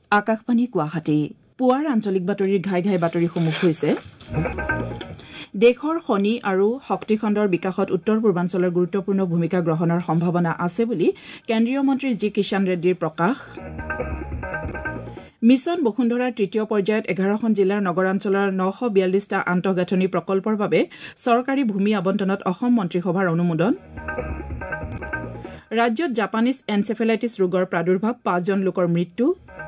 আকাশবাণী গুৱাহাটী পুৱাৰ আঞ্চলিক বাতৰিৰ ঘাই ঘাই বাতৰিসমূহ হৈছে দেশৰ খনি আৰু শক্তি খণ্ডৰ বিকাশত উত্তৰ পূৰ্বাঞ্চলৰ গুৰুত্বপূৰ্ণ ভূমিকা গ্ৰহণৰ সম্ভাৱনা আছে বুলি কেন্দ্ৰীয় মন্ত্ৰী জি কিষাণ ৰেড্ডীৰ প্ৰকাশ মিছন বসুন্ধৰাৰ তৃতীয় পৰ্যায়ত 11খন জিলাৰ নগৰাঞ্চলৰ 942টা আন্তঃগাঁথনি প্ৰকল্পৰ বাবে চৰকাৰী ভূমি আবণ্টনত অসম মন্ত্ৰীসভাৰ অনুমোদন ৰাজ্যত জাপানীজ এনচেফেলাইটিছ ৰোগৰ প্ৰাদুৰ্ভাৱ 5জন লোকৰ মৃত্যু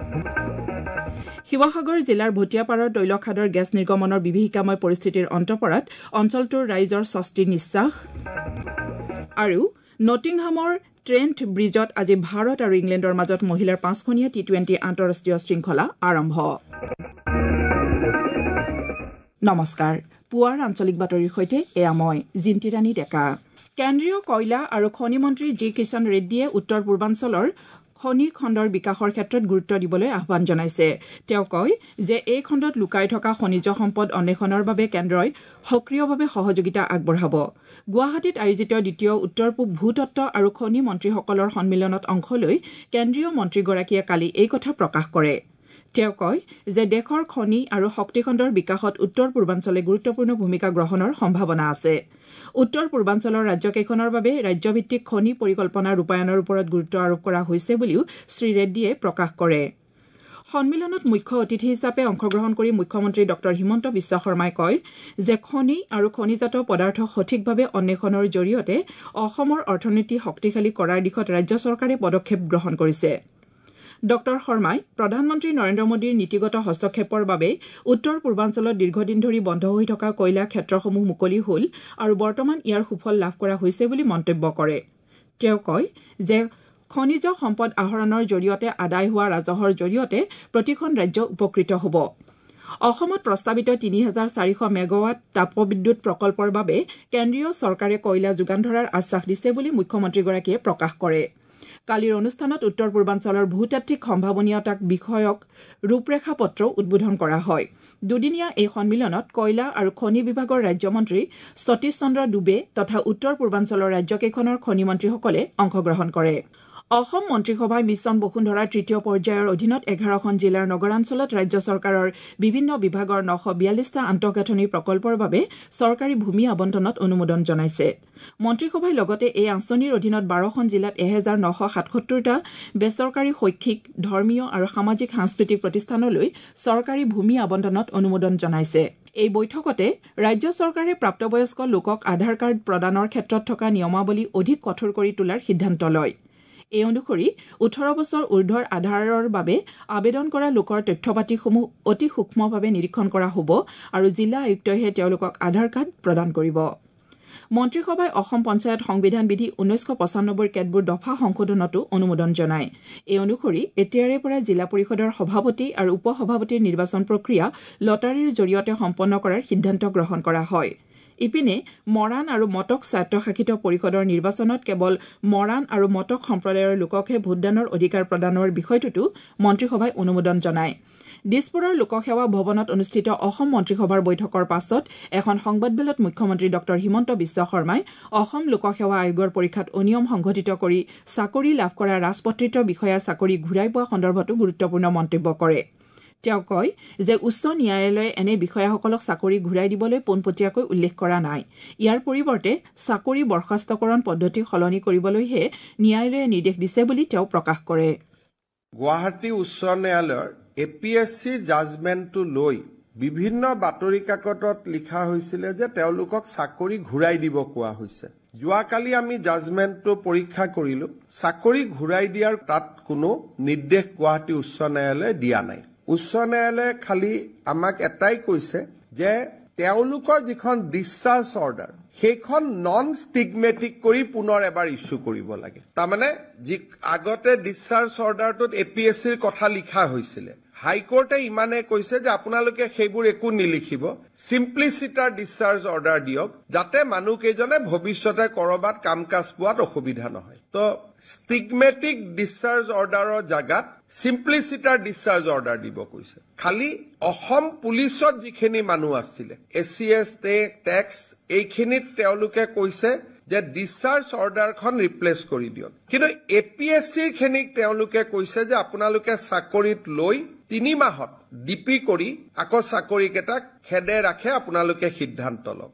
শিৱসাগৰ জিলাৰ ভটিয়াপাৰৰ তৈলখাদৰ গেছ নিৰ্গমনৰ বিভীষিকাময় পৰিস্থিতিৰ অন্ত পৰাত অঞ্চলটোৰ ৰাইজৰ স্বস্তি নিশ্বাস আৰু নটিংহামৰ ট্ৰেণ্ট ব্ৰিজত আজি ভাৰত আৰু ইংলেণ্ডৰ মাজত মহিলাৰ 5খনীয়া টি20 আন্তঃৰাষ্ট্ৰীয় শৃংখলা আৰম্ভ নমস্কাৰ পুৱাৰ আঞ্চলিক বাতৰিৰ সৈতে এয়া মই জিন্তিৰাণী ডেকা কেন্দ্ৰীয় কয়লা আৰু খনি মন্ত্ৰী জি কিষাণ ৰেড্ডীয়ে উত্তৰ পূৰ্বাঞ্চলৰ খনি খণ্ডৰ বিকাশৰ ক্ষেত্ৰত গুৰুত্ব দিবলৈ আহ্বান জনাইছে তেওঁ কয় যে এই খণ্ডত লুকাই থকা খনিজ সম্পদ অন্বেষণৰ বাবে কেন্দ্ৰই সক্ৰিয়ভাৱে সহযোগিতা আগবঢ়াব গুৱাহাটীত আয়োজিত দ্বিতীয় উত্তৰ পূব ভূতত্ত্ব আৰু খনি মন্ত্ৰীসকলৰ সন্মিলনত অংশ লৈ কেন্দ্ৰীয় মন্ত্ৰীগৰাকীয়ে কালি এই কথা প্ৰকাশ কৰে তেওঁ কয় যে দেশৰ খনি আৰু শক্তি খণ্ডৰ বিকাশত উত্তৰ পূৰ্বাঞ্চলে গুৰুত্বপূৰ্ণ ভূমিকা গ্ৰহণৰ সম্ভাৱনা আছে উত্তৰ পূৰ্বাঞ্চলৰ ৰাজ্যকেইখনৰ বাবে ৰাজ্যভিত্তিক খনি পৰিকল্পনা ৰূপায়ণৰ ওপৰত গুৰুত্ব আৰোপ কৰা হৈছে বুলিও শ্ৰী ৰেড্ডীয়ে প্ৰকাশ কৰে সন্মিলনত মুখ্য অতিথি হিচাপে অংশগ্ৰহণ কৰি মুখ্যমন্ত্ৰী ডক্টৰ হিমন্ত বিশ্ব শৰ্মাই কয় যে খনি আৰু খনিজাত পদাৰ্থ সঠিকভাৱে অন্বেষণৰ জৰিয়তে অসমৰ অৰ্থনীতি শক্তিশালী কৰাৰ দিশত ৰাজ্য চৰকাৰে পদক্ষেপ গ্ৰহণ কৰিছে ডক্টৰ শৰ্মাই প্ৰধানমন্ত্ৰী নৰেন্দ্ৰ মোদীৰ নীতিগত হস্তক্ষেপৰ বাবে উত্তৰ পূৰ্বাঞ্চলত দীৰ্ঘদিন ধৰি বন্ধ হৈ থকা কয়লা ক্ষেত্ৰসমূহ মুকলি হ'ল আৰু বৰ্তমান ইয়াৰ সুফল লাভ কৰা হৈছে বুলি মন্তব্য কৰে তেওঁ কয় যে খনিজ সম্পদ আহৰণৰ জৰিয়তে আদায় হোৱা ৰাজহৰ জৰিয়তে প্ৰতিখন ৰাজ্য উপকৃত হ'ব অসমত প্ৰস্তাৱিত ৩,৪০০ মেগাৱাট তাপবিদ্যুৎ প্ৰকল্পৰ বাবে কেন্দ্ৰীয় চৰকাৰে কয়লা যোগান ধৰাৰ আশ্বাস দিছে বুলি মুখ্যমন্ত্ৰীগৰাকীয়ে প্ৰকাশ কৰে কালিৰ অনুষ্ঠানত উত্তৰ পূৰ্বাঞ্চলৰ ভূতাত্ত্বিক সম্ভাৱনীয়তাক বিষয়ক ৰূপৰেখা পত্ৰ উদ্বোধন কৰা হয় দুদিনীয়া এই সন্মিলনত কয়লা আৰু খনি বিভাগৰ ৰাজ্যমন্ত্ৰী সতীশ চন্দ্ৰ ডুবে তথা উত্তৰ পূৰ্বাঞ্চলৰ ৰাজ্যকেইখনৰ খনি মন্ত্ৰীসকলে অংশগ্ৰহণ কৰে অসম মন্ত্ৰীসভাই মিছন বসুন্ধৰাৰ তৃতীয় পৰ্যায়ৰ অধীনত 11খন জিলাৰ নগৰাঞ্চলত ৰাজ্য চৰকাৰৰ বিভিন্ন বিভাগৰ 942টা আন্তঃগাঁথনি প্ৰকল্পৰ বাবে চৰকাৰী ভূমি আবণ্টনত অনুমোদন জনাইছে মন্ত্ৰীসভাই লগতে এই আঁচনিৰ অধীনত 12খন জিলাত 1977টা বেচৰকাৰী শৈক্ষিক ধৰ্মীয় আৰু সামাজিক সাংস্কৃতিক প্ৰতিষ্ঠানলৈ চৰকাৰী ভূমি আবণ্টনত অনুমোদন জনাইছে এই বৈঠকতে ৰাজ্য চৰকাৰে প্ৰাপ্তবয়স্ক লোকক আধাৰ কাৰ্ড প্ৰদানৰ ক্ষেত্ৰত থকা নিয়মাৱলী অধিক কঠোৰ কৰি তোলাৰ সিদ্ধান্ত লয় এই অনুসৰি 18 বছৰ ঊৰ্ধৰ আধাৰৰ বাবে আবেদন কৰা লোকৰ তথ্যপাতিসমূহ অতি সূক্ষ্মভাৱে নিৰীক্ষণ কৰা হ'ব আৰু জিলা আয়ুক্তইহে তেওঁলোকক আধাৰ কাৰ্ড প্ৰদান কৰিব মন্ত্ৰীসভাই অসম পঞ্চায়ত সংবিধান বিধি 1995ৰ কেতবোৰ দফা সংশোধনতো অনুমোদন জনায় এই অনুসৰি এতিয়াৰে পৰা জিলা পৰিষদৰ সভাপতি আৰু উপসভাপতিৰ নিৰ্বাচন প্ৰক্ৰিয়া লটাৰীৰ জৰিয়তে সম্পন্ন কৰাৰ সিদ্ধান্ত গ্ৰহণ কৰা হয় ইপিনে মৰাণ আৰু মটক স্বায়ত্তশাসিত পৰিষদৰ নিৰ্বাচনত কেৱল মৰাণ আৰু মটক সম্প্ৰদায়ৰ লোককহে ভোটদানৰ অধিকাৰ প্ৰদানৰ বিষয়টোতো মন্ত্ৰীসভাই অনুমোদন জনায় দিছপুৰৰ লোকসেৱা ভৱনত অনুষ্ঠিত অসম মন্ত্ৰীসভাৰ বৈঠকৰ পাছত এখন সংবাদমেলত মুখ্যমন্ত্ৰী ডক্টৰ হিমন্ত বিশ্ব শৰ্মাই অসম লোকসেৱা আয়োগৰ পৰীক্ষাত অনিয়ম সংঘটিত কৰি চাকৰি লাভ কৰা ৰাজপত্ৰিত বিষয়া চাকৰি ঘূৰাই পোৱা সন্দৰ্ভতো গুৰুত্বপূৰ্ণ মন্তব্য কৰে তেওঁ কয় যে উচ্চ ন্যায়ালয়ে এনে বিষয়াসকলক চাকৰি ঘূৰাই দিবলৈ পোনপটীয়াকৈ উল্লেখ কৰা নাই ইয়াৰ পৰিৱৰ্তে চাকৰি বৰ্খাস্তকৰণ পদ্ধতি সলনি কৰিবলৈহে ন্যায়ালয়ে নিৰ্দেশ দিছে বুলি তেওঁ প্ৰকাশ কৰে গুৱাহাটী উচ্চ ন্যায়ালয়ৰ এপিএছচি জাজমেণ্টটো লৈ বিভিন্ন বাতৰি কাকতত লিখা হৈছিল যে তেওঁলোকক চাকৰি ঘূৰাই দিব কোৱা হৈছে যোৱাকালি আমি জাজমেণ্টটো পৰীক্ষা কৰিলো চাকৰি ঘূৰাই দিয়াৰ তাত কোনো নিৰ্দেশ গুৱাহাটী উচ্চ ন্যায়ালয়ে দিয়া নাই উচ্চ ন্যায়ালয়ে খালি আমাক এটাই কৈছে যে তেওঁলোকৰ যিখন ডিসচাৰ্জ অৰ্ডাৰ সেইখন নন ষ্টিগমেটিক কৰি পুনৰ এবাৰ ইস্যু কৰিব লাগে তাৰমানে যি আগতে ডিসচাৰ্জ অৰ্ডাৰটোত এপিএছচিৰ কথা লিখা হৈছিল হাইকোৰ্টে ইমানে কৈছে যে আপোনালোকে সেইবোৰ একো নিলিখিব সিম্পলিচিটাৰ ডিসচাৰ্জ অৰ্ডাৰ দিয়ক যাতে মানুহকেইজনে ভৱিষ্যতে কৰবাত কামকাজ পোৱাত অসুবিধা নহয় তো ষ্টিগমেটিক ডিসচাৰ্জ অৰ্ডাৰৰ জাগাত সিম্পলিচিটাৰ ডিসচাৰ্জ অৰ্ডাৰ দিব কৈছে খালি অসম পুলিচত যিখিনি মানুহ আছিল এসিএস টেক্স এইখিনিত তেওঁলোকে কৈছে যে ডিসচাৰ্জ অৰ্ডাৰখন ৰিপ্লেচ কৰি দিয়ক কিন্তু এপিএছচিৰ খিনিক তেওঁলোকে কৈছে যে আপোনালোকে চাকৰিত লৈ 3 মাহত ডিপি কৰি আকৌ চাকৰিকেইটাক খেদে ৰাখে আপোনালোকে সিদ্ধান্ত লওক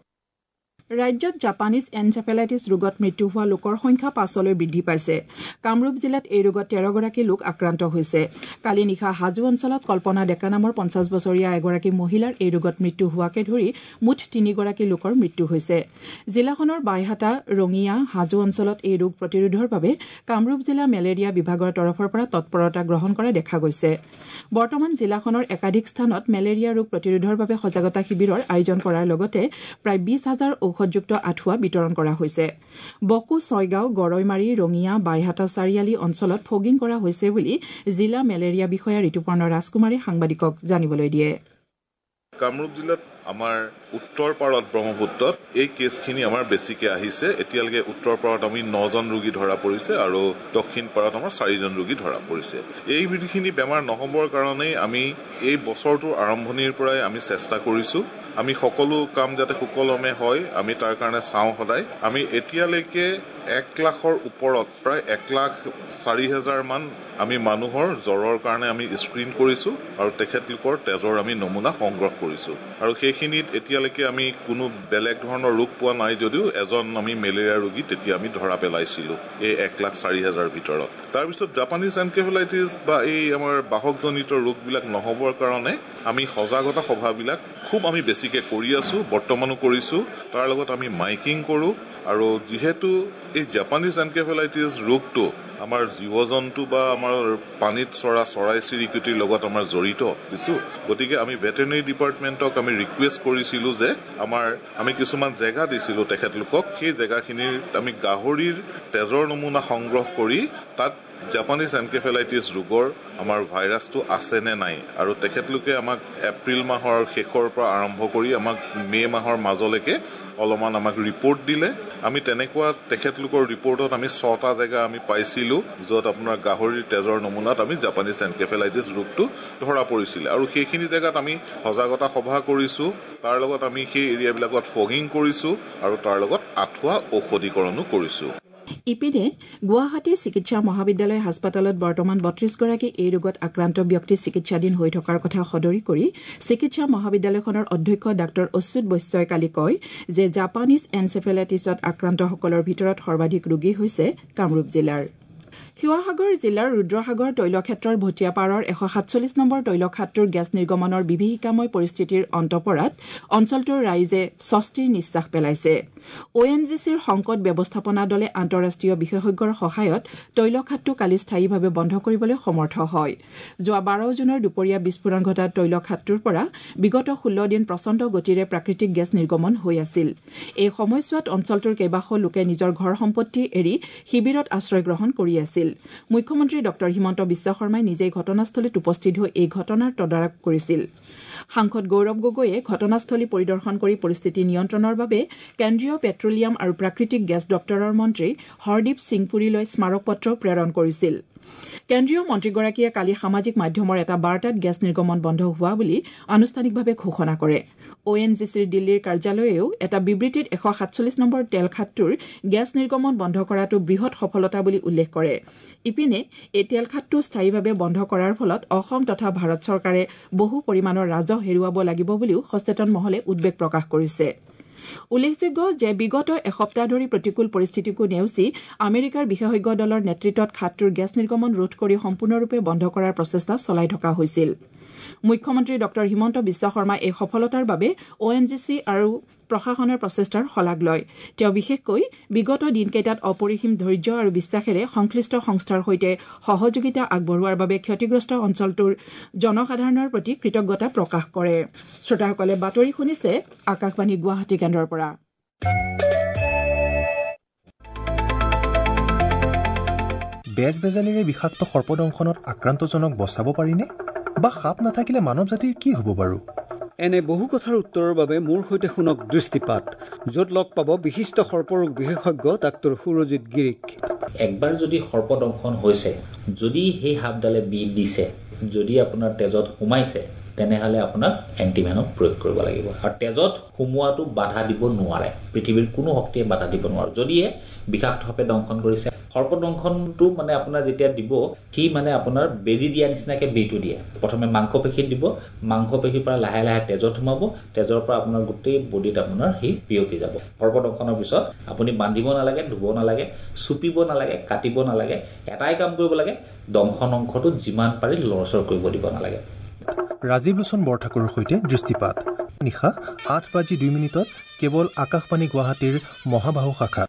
ৰাজ্যত জাপানিজ এনচেফেলাইটিছ ৰোগত মৃত্যু হোৱা লোকৰ সংখ্যা 5লৈ বৃদ্ধি পাইছে কামৰূপ জিলাত এই ৰোগত 13 গৰাকী লোক আক্ৰান্ত হৈছে কালি নিশা হাজো অঞ্চলত কল্পনা ডেকা নামৰ 50 বছৰীয়া এগৰাকী মহিলাৰ এই ৰোগত মৃত্যু হোৱাকে ধৰি মুঠ 3 গৰাকী লোকৰ মৃত্যু হৈছে জিলাখনৰ বাইহাটা ৰঙিয়া হাজো অঞ্চলত এই ৰোগ প্ৰতিৰোধৰ বাবে কামৰূপ জিলা মেলেৰিয়া বিভাগৰ তৰফৰ পৰা তৎপৰতা গ্ৰহণ কৰা দেখা গৈছে বৰ্তমান জিলাখনৰ একাধিক স্থানত মেলেৰিয়া ৰোগ প্ৰতিৰোধৰ বাবে সজাগতা শিবিৰৰ আয়োজন কৰাৰ লগতে প্ৰায় 20,000 ঔষধযুক্ত আঠুৱা বিতৰণ কৰা হৈছে বকু ছয়গাঁও গৰৈমাৰী ৰঙিয়া বাইহাটা চাৰিআলি অঞ্চলত ফগিং কৰা হৈছে বুলি জিলা মেলেৰিয়া বিষয়া ঋতুপৰ্ণ ৰাজকুমাৰে সাংবাদিকক জানিবলৈ দিয়ে কামৰূপ জিলাত আমাৰ উত্তৰ পাৰত ব্ৰহ্মপুত্ৰত এই কেছখিনি আমাৰ বেছিকৈ আহিছে এতিয়ালৈকে উত্তৰ পাৰত আমি 9জন ৰোগী ধৰা পৰিছে আৰু দক্ষিণ পাৰত আমাৰ 4জন ৰোগী ধৰা পৰিছে এই বিধিখিনি বেমাৰ নহবৰ কাৰণেই আমি এই বছৰটোৰ আৰম্ভণিৰ পৰাই আমি চেষ্টা কৰিছোঁ আমি সকলো কাম যাতে সুকলমে হয় আমি তাৰ কাৰণে চাওঁ সদায় আমি এতিয়ালৈকে 1 লাখৰ ওপৰত প্ৰায় 1,04,000 মান আমি মানুহৰ জ্বৰৰ কাৰণে আমি স্ক্ৰিন কৰিছোঁ আৰু তেখেতলোকৰ তেজৰ আমি নমুনা সংগ্ৰহ কৰিছোঁ আৰু সেইখিনিত এতিয়ালৈকে আমি কোনো বেলেগ ধৰণৰ ৰোগ পোৱা নাই যদিও এজন আমি মেলেৰিয়া ৰোগী তেতিয়া আমি ধৰা পেলাইছিলোঁ এই 1,04,000 ভিতৰত তাৰপিছত জাপানিজ এনকেফেলাইটিছ বা এই আমাৰ বাহকজনিত ৰোগবিলাক নহবৰ কাৰণে আমি সজাগতা সভাবিলাক খুব আমি বেছিকৈ কৰি আছোঁ বৰ্তমানো কৰিছোঁ তাৰ লগত আমি মাইকিং কৰোঁ আৰু যেহেতু এই জাপানিজ এনকেফেলাইটিছ ৰোগটো আমাৰ জীৱ-জন্তু বা আমাৰ পানীত চৰা চৰাই-চিৰিকটিৰ লগত আমাৰ জড়িত কিছু গতিকে আমি ভেটেৰিনেৰী ডিপাৰ্টমেণ্টক আমি ৰিকুৱেষ্ট কৰিছিলোঁ যে আমি কিছুমান জেগা দিছিলোঁ তেখেতলোকক সেই জেগাখিনিৰ আমি গাহৰিৰ তেজৰ নমুনা সংগ্ৰহ কৰি তাত জাপানিজ এনকেফেলাইটিছ ৰোগৰ আমাৰ ভাইৰাছটো আছে নে নাই আৰু তেখেতলোকে আমাক এপ্ৰিল মাহৰ শেষৰ পৰা আৰম্ভ কৰি আমাক মে' মাহৰ মাজলৈকে অলপমান আমাক ৰিপৰ্ট দিলে আমি তেনেকুৱা তেখেতলোকৰ ৰিপৰ্টত আমি 6টা জেগা আমি পাইছিলোঁ য'ত আপোনাৰ গাহৰিৰ তেজৰ নমুনাত আমি জাপানিজ এনকেফেলাইটিছ ৰোগটো ধৰা পৰিছিলে আৰু সেইখিনি জেগাত আমি সজাগতা সভা কৰিছোঁ তাৰ লগত আমি সেই এৰিয়াবিলাকত ফগিং কৰিছোঁ আৰু তাৰ লগত আঁঠুৱা ঔষধীকৰণো কৰিছোঁ ইপিনে গুৱাহাটী চিকিৎসা মহাবিদ্যালয় হাস্পতালত বৰ্তমান 32 গৰাকী এই ৰোগত আক্ৰান্ত ব্যক্তি চিকিৎসাধীন হৈ থকাৰ কথা সদৰি কৰি চিকিৎসা মহাবিদ্যালয়খনৰ অধ্যক্ষ ডাঃ অচ্যুত বৈশ্যই কালি কয় যে জাপানিজ এনচেফেলাইটিছত আক্ৰান্তসকলৰ ভিতৰত সৰ্বাধিক ৰোগী হৈছে কামৰূপ জিলাৰ শিৱসাগৰ জিলাৰ ৰুদ্ৰসাগৰ তৈলক্ষেত্ৰৰ ভটিয়াপাৰৰ 147 নম্বৰ তৈলখাটটোৰ গেছ নিৰ্গমনৰ বিভীষিকাময় পৰিস্থিতিৰ অন্ত পৰাত অঞ্চলটোৰ ৰাইজে স্বস্তিৰ নিশ্বাস পেলাইছে ONGCৰ সংকট ব্যৱস্থাপনা দলে আন্তঃৰাষ্ট্ৰীয় বিশেষজ্ঞৰ সহায়ত তৈলখাটটো কালি স্থায়ীভাৱে বন্ধ কৰিবলৈ সমৰ্থ হয় যোৱা 12 জুনৰ দুপৰীয়া বিস্ফোৰণ ঘটা তৈলখাটটোৰ পৰা বিগত 16 দিন প্ৰচণ্ড গতিৰে প্ৰাকৃতিক গেছ নিৰ্গমন হৈ আছিল এই সময়ছোৱাত অঞ্চলটোৰ কেইবাশ লোকে নিজৰ ঘৰ সম্পত্তি এৰি শিবিৰত আশ্ৰয় গ্ৰহণ কৰি আছিল মুখ্যমন্ত্ৰী ডঃ হিমন্ত বিশ্ব শৰ্মাই নিজেই ঘটনাস্থলীত উপস্থিত হৈ এই ঘটনাৰ তদাৰক কৰিছিল সাংসদ গৌৰৱ গগৈয়ে ঘটনাস্থলী পৰিদৰ্শন কৰি পৰিস্থিতি নিয়ন্ত্ৰণৰ বাবে কেন্দ্ৰীয় পেট্ৰলিয়াম আৰু প্ৰাকৃতিক গেছ দপ্তৰৰ মন্ত্ৰী হৰদীপ সিং পুৰীলৈ স্মাৰক পত্ৰ প্ৰেৰণ কৰিছিল কেন্দ্ৰীয় মন্ত্ৰীগৰাকীয়ে কালি সামাজিক মাধ্যমৰ এটা বাৰ্তাত গেছ নিৰ্গমন বন্ধ হোৱা বুলি আনুষ্ঠানিকভাৱে ঘোষণা কৰে ONGCৰ দিল্লীৰ কাৰ্যালয়েও এটা বিবৃতিত 147 নম্বৰ তেলখাটটোৰ গেছ নিৰ্গমন বন্ধ কৰাটো বৃহৎ সফলতা বুলি উল্লেখ কৰে ইপিনে এই তেলখাটটো স্থায়ীভাৱে বন্ধ কৰাৰ ফলত অসম তথা ভাৰত চৰকাৰে বহু পৰিমাণৰ ৰাজহ হেৰুৱাব লাগিব বুলিও সচেতন মহলে উদ্বেগ প্ৰকাশ কৰিছে উল্লেখযোগ্য যে বিগত এসপ্তাহ ধৰি প্ৰতিকূল পৰিস্থিতিকো নেওচি আমেৰিকাৰ বিশেষজ্ঞ দলৰ নেতৃত্বত খাটটোৰ গেছ নিৰ্গমন ৰোধ কৰি সম্পূৰ্ণৰূপে বন্ধ কৰাৰ প্ৰচেষ্টা চলাই থকা হৈছিল মুখ্যমন্ত্ৰী ডঃ হিমন্ত বিশ্ব শৰ্মাই এই সফলতাৰ বাবে ONGC আৰু প্ৰশাসনৰ প্ৰচেষ্টাৰ শলাগ লয় তেওঁ বিশেষকৈ বিগত দিনকেইটাত অপৰিসীম ধৈৰ্য আৰু বিশ্বাসেৰে সংশ্লিষ্ট সংস্থাৰ সৈতে সহযোগিতা আগবঢ়োৱাৰ বাবে ক্ষতিগ্ৰস্ত অঞ্চলটোৰ জনসাধাৰণৰ প্ৰতি কৃতজ্ঞতা প্ৰকাশ কৰে শ্ৰোতাসকলে বাতৰি শুনিছে আকাশবাণী গুৱাহাটী কেন্দ্ৰৰ পৰা বেজবেজালিৰে বিষাক্ত সৰ্পদংশনত আক্ৰান্তজনক বচাব পাৰিনে বা সাপ নাথাকিলে মানৱ জাতিৰ কি হ'ব বাৰু এনে বহু কথাৰ উত্তৰৰ বাবে মোৰ সৈতে শুনক দৃষ্টিপাত য'ত লগ পাব বিশিষ্ট সৰ্পৰোগ বিশেষজ্ঞ ডাঃ সুৰজিৎ গিৰিক একবাৰ যদি সৰ্পদংশন হৈছে যদি সেই সাপডালে বিষ দিছে যদি আপোনাৰ তেজত সোমাইছে তেনেহ'লে আপোনাক এণ্টিভেনম প্ৰয়োগ কৰিব লাগিব আৰু তেজত সোমোৱাটো বাধা দিব নোৱাৰে পৃথিৱীৰ কোনো শক্তিয়ে বাধা দিব নোৱাৰে যদিহে বিষাক্তভাৱে দংশন কৰিছে সৰ্পদংশনটো মানে আপোনাৰ যেতিয়া দিব কি মানে আপোনাৰ বেজি দিয়া নিচিনাকে বেইটো দিয়ে প্ৰথমে মাংসপেশীত দিব মাংসপেশীৰ পৰা লাহে লাহে তেজত সোমাব তেজৰ পৰা আপোনাৰ গোটেই বডিত আপোনাৰ হি বিয়পি যাব সৰ্পদংশনৰ পিছত আপুনি বান্ধিব নালাগে ধুব নালাগে চুপিব নালাগে কাটিব নালাগে এটাই কাম কৰিব লাগে দংশন অংশটো যিমান পাৰি লৰচৰ কৰিব দিব নালাগে ৰাজীৱ লোচন বৰঠাকুৰৰ সৈতে দৃষ্টিপাত নিশা 8:02 কেৱল আকাশবাণী গুৱাহাটীৰ মহাবাহু শাখা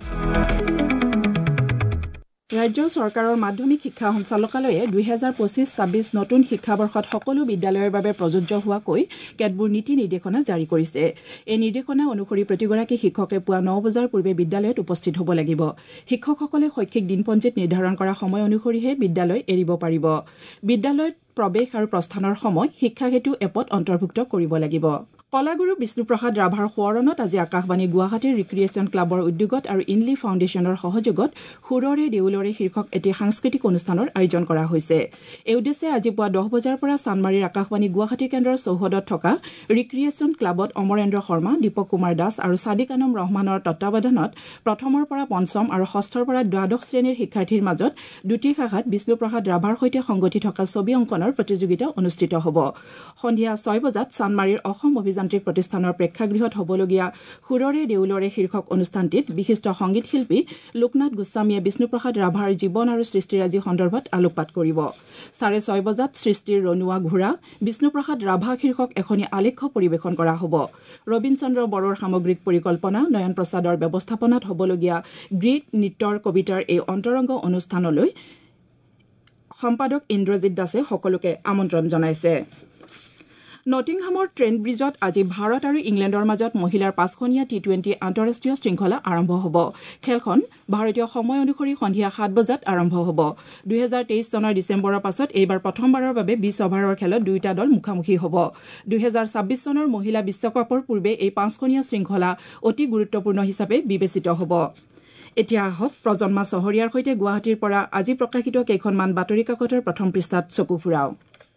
ৰাজ্য চৰকাৰৰ মাধ্যমিক শিক্ষা সঞ্চালকালয়ে 2025-26 নতুন শিক্ষাবৰ্ষত সকলো বিদ্যালয়ৰ বাবে প্ৰযোজ্য হোৱাকৈ কেতবোৰ নীতি নিৰ্দেশনা জাৰি কৰিছে এই নিৰ্দেশনা অনুসৰি প্ৰতিগৰাকী শিক্ষকে পুৱা 9 বজাৰ পূৰ্বে বিদ্যালয়ত উপস্থিত হ'ব লাগিব শিক্ষকসকলে শৈক্ষিক দিনপঞ্জীত নিৰ্ধাৰণ কৰা সময় অনুসৰিহে বিদ্যালয় এৰিব পাৰিব বিদ্যালয়ত প্ৰৱেশ আৰু প্ৰস্থানৰ সময় শিক্ষাহেতু এপত অন্তৰ্ভুক্ত কৰিব লাগিব কলাগুৰু বিষ্ণুপ্ৰসাদ ৰাভাৰ সোঁৱৰণত আজি আকাশবাণী গুৱাহাটীৰ ৰিক্ৰিয়েশ্যন ক্লাবৰ উদ্যোগত আৰু ইনলি ফাউণ্ডেশ্যনৰ সহযোগত সুৰৰে দেউলৰে শীৰ্ষক এটি সাংস্কৃতিক অনুষ্ঠানৰ আয়োজন কৰা হৈছে এই উদ্দেশ্যে আজি পুৱা 10 বজাৰ পৰা চানমাৰীৰ আকাশবাণী গুৱাহাটী কেন্দ্ৰৰ চৌহদত থকা ৰিক্ৰিয়েশ্যন ক্লাবত অমৰেন্দ্ৰ শৰ্মা দীপক কুমাৰ দাস আৰু সাদিক আনম ৰহমানৰ তত্বাৱধানত প্ৰথমৰ পৰা পঞ্চম আৰু ষষ্ঠৰ পৰা দ্বাদশ শ্ৰেণীৰ শিক্ষাৰ্থীৰ মাজত দুটি শাখাত বিষ্ণুপ্ৰসাদ ৰাভাৰ সৈতে সংগতি থকা ছবি অংকনৰ প্ৰতিযোগিতা অনুষ্ঠিত হ'ব সন্ধিয়া 6 বজাত চানমাৰীৰ অসম যান্ত্ৰিক প্ৰতিষ্ঠানৰ প্ৰেক্ষাগৃহত হ'বলগীয়া সুৰৰে দেউলৰে শীৰ্ষক অনুষ্ঠানটিত বিশিষ্ট সংগীত শিল্পী লোকনাথ গোস্বামীয়ে বিষ্ণুপ্ৰসাদ ৰাভাৰ জীৱন আৰু সৃষ্টিৰাজি সন্দৰ্ভত আলোকপাত কৰিব 6:30 বজাত সৃষ্টিৰ ৰণুৱা ঘোঁৰা বিষ্ণুপ্ৰসাদ ৰাভা শীৰ্ষক এখনি আলেখ্য পৰিৱেশন কৰা হ'ব ৰবীন চন্দ্ৰ বড়োৰ সামগ্ৰিক পৰিকল্পনা নয়ন প্ৰসাদৰ ব্যৱস্থাপনাত হ'বলগীয়া গ্ৰীক নৃত্যৰ কবিতাৰ এই অন্তৰংগ অনুষ্ঠানলৈ সম্পাদক ইন্দ্ৰজিৎ দাসে সকলোকে আমন্ত্ৰণ জনাইছে নটিংহামৰ ট্ৰেণ্ট ব্ৰিজত আজি ভাৰত আৰু ইংলেণ্ডৰ মাজত মহিলাৰ 5খনীয়া টি20 আন্তঃৰাষ্ট্ৰীয় শৃংখলা আৰম্ভ হ'ব খেলখন ভাৰতীয় সময় অনুসৰি সন্ধিয়া 7 বজাত আৰম্ভ হ'ব 2023 চনৰ ডিচেম্বৰৰ পাছত এইবাৰ প্ৰথমবাৰৰ বাবে 20 অভাৰৰ খেলত দুয়োটা দল মুখামুখি হ'ব 2026 চনৰ মহিলা বিশ্বকাপৰ পূৰ্বে এই 5খনীয়া শৃংখলা অতি গুৰুত্বপূৰ্ণ হিচাপে বিবেচিত হ'ব এতিয়া আহক প্ৰজন্মা চহৰীয়াৰ সৈতে গুৱাহাটীৰ পৰা আজি প্ৰকাশিত কেইখনমান বাতৰি কাকতৰ প্ৰথম পৃষ্ঠাত চকু ফুৰাও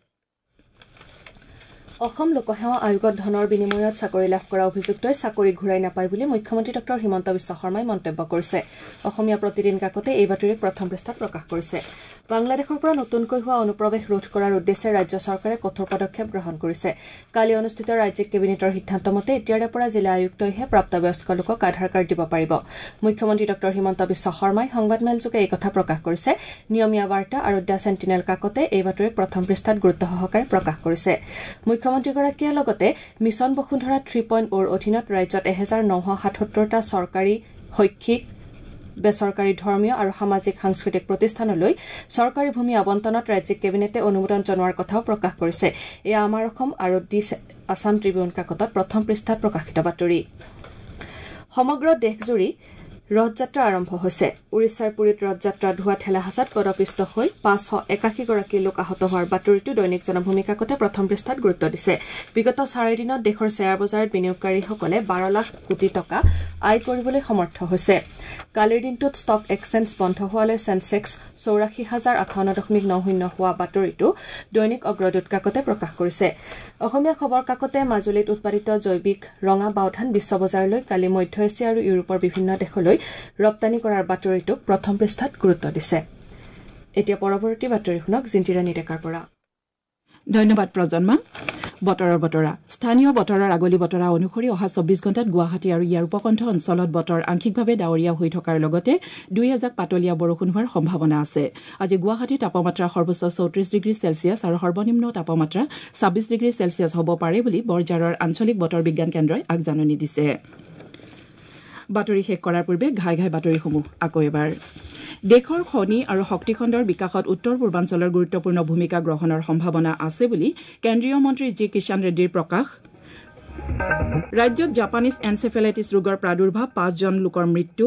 অসম লোকসেৱা আয়োগত ধনৰ বিনিময়ত চাকৰি লাভ কৰা অভিযুক্তই চাকৰি ঘূৰাই নাপায় বুলি মুখ্যমন্ত্ৰী ডক্টৰ হিমন্ত বিশ্ব শৰ্মাই মন্তব্য কৰিছে অসমীয়া প্ৰতিদিন কাকতে এই বাতৰি প্ৰথম পৃষ্ঠাত প্ৰকাশ কৰিছে বাংলাদেশৰ পৰা নতুনকৈ হোৱা অনুপ্ৰৱেশ ৰোধ কৰাৰ উদ্দেশ্যে ৰাজ্য চৰকাৰে কঠোৰ পদক্ষেপ গ্ৰহণ কৰিছে কালি অনুষ্ঠিত ৰাজ্যিক কেবিনেটৰ সিদ্ধান্ত মতে এতিয়াৰে পৰা জিলা আয়ুক্তইহে প্ৰাপ্তবয়স্ক লোকক আধাৰ কাৰ্ড দিব পাৰিব মুখ্যমন্ত্ৰী ডক্টৰ হিমন্ত বিশ্ব শৰ্মাই সংবাদমেলযোগে এই কথা প্ৰকাশ কৰিছে নিয়মীয়া বাৰ্তা আৰু দ্য সেন্টিনেল কাকতে এই বাতৰি প্ৰথম পৃষ্ঠাত গুৰুত্ব সহকাৰে প্ৰকাশ কৰিছে মুখ্যমন্ত্ৰীগৰাকীয়ে লগতে মিছন বসুন্ধৰা 3.0 অধীনত ৰাজ্যত 1977টা চৰকাৰী শৈক্ষিক বেচৰকাৰী ধৰ্মীয় আৰু সামাজিক সাংস্কৃতিক প্ৰতিষ্ঠানলৈ চৰকাৰী ভূমি আবণ্টনত ৰাজ্যিক কেবিনেটে অনুমোদন জনোৱাৰ কথাও প্ৰকাশ কৰিছে এয়া আমাৰ অসম আৰু দি আছাম ট্ৰিবিউন কাকতত প্ৰথম পৃষ্ঠাত প্ৰকাশিত বাতৰি সমগ্ৰ দেশজুৰি ৰথযাত্ৰা আৰম্ভ হৈছে উৰিষ্যাৰ পুৰীত ৰথযাত্ৰা ধোৱা ঠেলা হাঁচাত পদপিষ্ট হৈ 581 গৰাকী লোক আহত হোৱাৰ বাতৰিটো দৈনিক জনভূমি কাকতে প্ৰথম পৃষ্ঠাত গুৰুত্ব দিছে বিগত 4 দিনত দেশৰ শ্বেয়াৰ বজাৰত বিনিয়োগকাৰীসকলে 12 লাখ কোটি টকা আয় কৰিবলৈ সমৰ্থ হৈছে কালিৰ দিনটোত ষ্টক এক্সচেঞ্জ বন্ধ হোৱালৈ সেন্সেক্স 84,058.90 হোৱা বাতৰিটো দৈনিক অগ্ৰদূত কাকতে প্ৰকাশ কৰিছে অসমীয়া খবৰ কাকতে মাজুলীত উৎপাদিত জৈৱিক ৰঙা বাওধান বিশ্ব বজাৰলৈ কালি মধ্য এছিয়া আৰু ইউৰোপৰ বিভিন্ন দেশলৈ ৰপ্তানি কৰাৰ বাতৰিটোক প্ৰথম পৃষ্ঠাত গুৰুত্ব দিছে এতিয়া পৰৱৰ্তী বাতৰি শুনক জিন্তিৰাণী ডেকাৰ পৰা ধন্যবাদ প্ৰজন্মা বতৰৰ বতৰা স্থানীয় বতৰৰ আগলি বতৰা অনুসৰি অহা 24 ঘণ্টাত গুৱাহাটী আৰু ইয়াৰ উপকণ্ঠ অঞ্চলত বতৰ আংশিকভাৱে ডাৱৰীয়া হৈ থকাৰ লগতে 2 পাতলীয়া বৰষুণ হোৱাৰ সম্ভাৱনা আছে আজি গুৱাহাটীৰ তাপমাত্ৰা সৰ্বোচ্চ 34 ডিগ্ৰী চেলছিয়াছ আৰু সৰ্বনিম্ন তাপমাত্ৰা 26 ডিগ্ৰী চেলছিয়াছ হ'ব পাৰে বুলি বৰঝাৰৰ আঞ্চলিক বতৰ বিজ্ঞান কেন্দ্ৰই আগজাননী দিছে বাতৰি শেষ কৰাৰ পূৰ্বে ঘাই ঘাই বাতৰিসমূহ আকৌ এবাৰ দেশৰ খনি আৰু শক্তিখণ্ডৰ বিকাশত উত্তৰ পূৰ্বাঞ্চলৰ গুৰুত্বপূৰ্ণ ভূমিকা গ্ৰহণৰ সম্ভাৱনা আছে বুলি কেন্দ্ৰীয় মন্ত্ৰী জি কিষাণ ৰেড্ডীৰ প্ৰকাশ ৰাজ্যত জাপানীজ এনচেফেলাইটিছ ৰোগৰ প্ৰাদুৰ্ভাৱ 5 জন লোকৰ মৃত্যু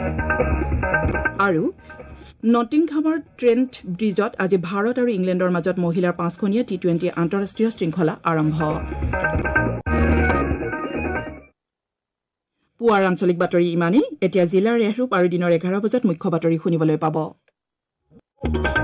আৰু নটিংহামৰ ট্ৰেণ্ট ব্ৰিজত আজি ভাৰত আৰু ইংলেণ্ডৰ মাজত মহিলাৰ 5খনীয়া টি20 আন্তঃৰাষ্ট্ৰীয় শৃংখলা আৰম্ভ পুৱাৰ আঞ্চলিক বাতৰি ইমানেই এতিয়া জিলাৰ ৰেহৰূপ আৰু দিনৰ 11 বজাত মুখ্য বাতৰি শুনিবলৈ পাব